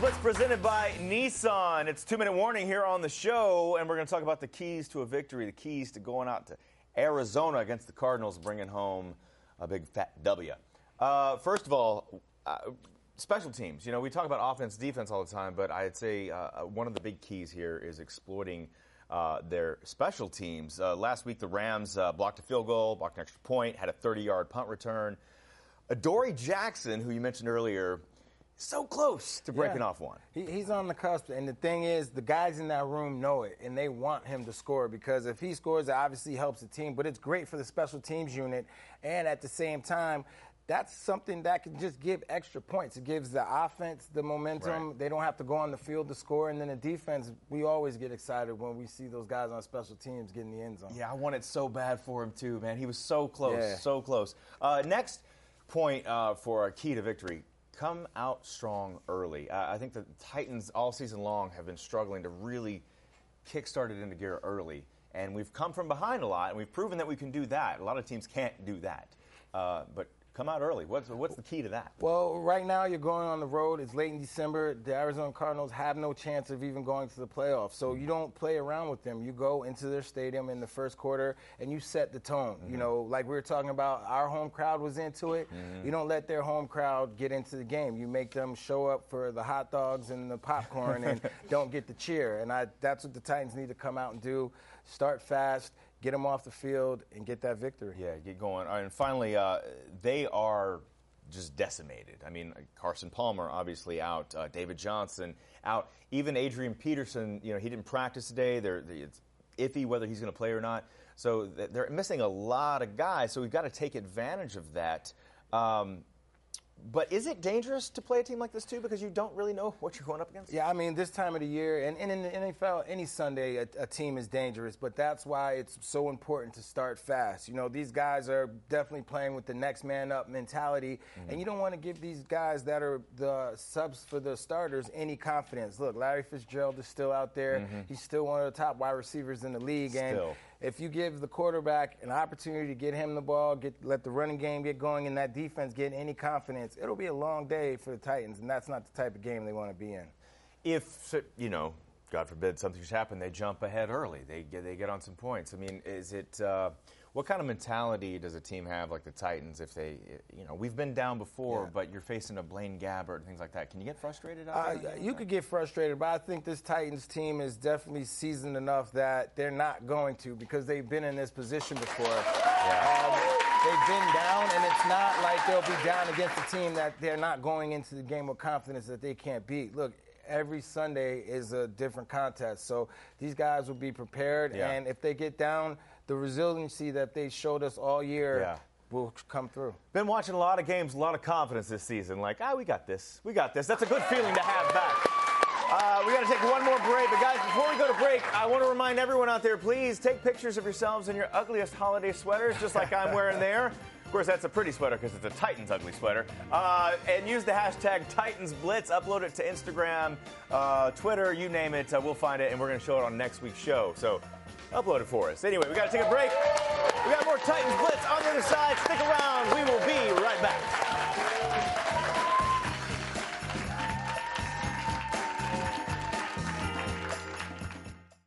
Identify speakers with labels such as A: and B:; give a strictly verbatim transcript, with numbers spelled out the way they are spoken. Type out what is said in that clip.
A: Blitz presented by Nissan. It's two-minute warning here on the show, and we're going to talk about the keys to a victory, the keys to going out to Arizona against the Cardinals, bringing home a big fat W. Uh, first of all, uh, special teams. You know, we talk about offense, defense all the time, but I'd say uh, one of the big keys here is exploiting uh, their special teams. Uh, last week, the Rams uh, blocked a field goal, blocked an extra point, had a thirty-yard punt return. Adoree Jackson, who you mentioned earlier, so close to breaking
B: yeah.
A: off one.
B: He, he's on the cusp, and the thing is, the guys in that room know it, and they want him to score because if he scores, it obviously helps the team, but it's great for the special teams unit, and at the same time, that's something that can just give extra points. It gives the offense the momentum.
A: Right.
B: They don't have to go on the field to score, and then the defense, we always get excited when we see those guys on special teams get in the end zone.
A: Yeah, I want it so bad for him, too, man. He was so close,
B: yeah.
A: so close. Uh, next point uh, for a key to victory. Come out strong early. Uh, I think the Titans all season long have been struggling to really kickstart it into gear early. And we've come from behind a lot, and we've proven that we can do that. A lot of teams can't do that. Uh, but come out early. What's, what's the key to that?
B: Well, right now you're going on the road. It's late in December. The Arizona Cardinals have no chance of even going to the playoffs. So you don't play around with them. You go into their stadium in the first quarter, and you set the tone. Mm-hmm. You know, like we were talking about, our home crowd was into it. Mm-hmm. You don't let their home crowd get into the game. You make them show up for the hot dogs and the popcorn and don't get the cheer. And I, that's what the Titans need to come out and do. Start fast, get them off the field, and get that victory.
A: Yeah, get going. All right, and finally, uh, they are just decimated. I mean, Carson Palmer obviously out, uh, David Johnson out, even Adrian Peterson. You know, he didn't practice today. They're, they, it's iffy whether he's going to play or not. So they're missing a lot of guys. So we've got to take advantage of that. Um, But is it dangerous to play a team like this, too, because you don't really know what you're going up against?
B: Yeah, I mean, this time of the year, and, and in the N F L, any Sunday, a, a team is dangerous, but that's why it's so important to start fast. You know, these guys are definitely playing with the next man up mentality, mm-hmm. and you don't want to give these guys that are the subs for the starters any confidence. Look, Larry Fitzgerald is still out there. Mm-hmm. He's still one of the top wide receivers in the league.
A: Still.
B: And if you give the quarterback an opportunity to get him the ball, get let the running game get going, and that defense get any confidence, it'll be a long day for the Titans, and that's not the type of game they want to be in.
A: If, you know, God forbid something should happen, they jump ahead early. They get, they get on some points. I mean, is it uh, what kind of mentality does a team have like the Titans if they, you know, we've been down before, yeah. but you're facing a Blaine Gabbert and things like that. Can you get frustrated out
B: uh,
A: there?
B: You could get frustrated, but I think this Titans team is definitely seasoned enough that they're not going to because they've been in this position before. Yeah. Um, they've been down, and it's not like they'll be down against a team that they're not going into the game with confidence that they can't beat. Look, every Sunday is a different contest, so these guys will be prepared, yeah. and if they get down, the resiliency that they showed us all year yeah. will come through.
A: Been watching a lot of games, a lot of confidence this season. Like, ah, we got this. We got this. That's a good feeling to have back. Uh, we got to take one more break. But, guys, before we go to break, I want to remind everyone out there, please take pictures of yourselves in your ugliest holiday sweaters, just like I'm wearing there. Of course, that's a pretty sweater because it's a Titans ugly sweater. Uh, and use the hashtag TitansBlitz. Upload it to Instagram, uh, Twitter, you name it. Uh, we'll find it, and we're going to show it on next week's show. So upload it for us. Anyway, we got to take a break. We got more Titans Blitz on the other side. Stick around. We will be right back.